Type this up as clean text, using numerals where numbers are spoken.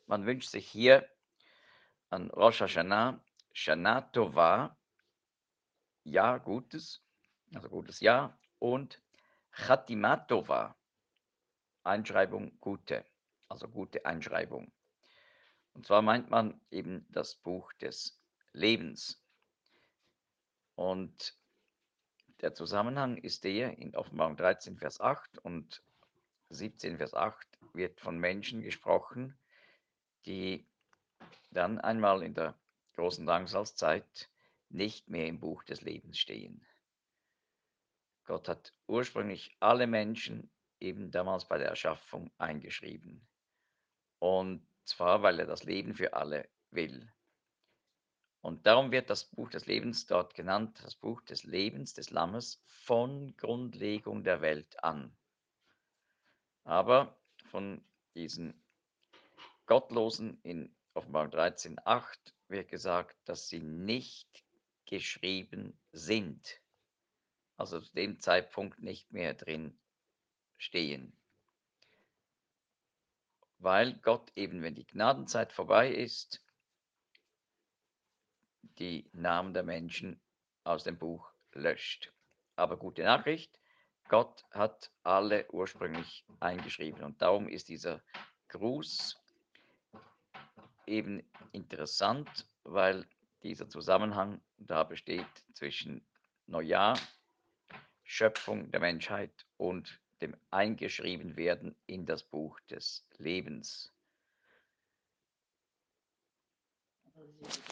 man wünscht sich hier an Rosh Hashanah Shana Tova, Jahr Gutes, also gutes Jahr, und Chatima Tova, Einschreibung Gute, also gute Einschreibung. Und zwar meint man eben das Buch des Lebens. Und der Zusammenhang ist der, in Offenbarung 13, Vers 8 und 17, Vers 8 wird von Menschen gesprochen, die dann einmal in der großen Drangsalzzeit nicht mehr im Buch des Lebens stehen. Gott hat ursprünglich alle Menschen eben damals bei der Erschaffung eingeschrieben. Und zwar, weil er das Leben für alle will. Und darum wird das Buch des Lebens dort genannt, das Buch des Lebens des Lammes von Grundlegung der Welt an. Aber von diesen Gottlosen in Offenbarung 13,8 wird gesagt, dass sie nicht geschrieben sind, also zu dem Zeitpunkt nicht mehr drin stehen, weil Gott eben, wenn die Gnadenzeit vorbei ist, die Namen der Menschen aus dem Buch löscht. Aber gute Nachricht, Gott hat alle ursprünglich eingeschrieben und darum ist dieser Gruß eben interessant, weil dieser Zusammenhang da besteht zwischen Neujahr, Schöpfung der Menschheit und dem Eingeschriebenwerden in das Buch des Lebens.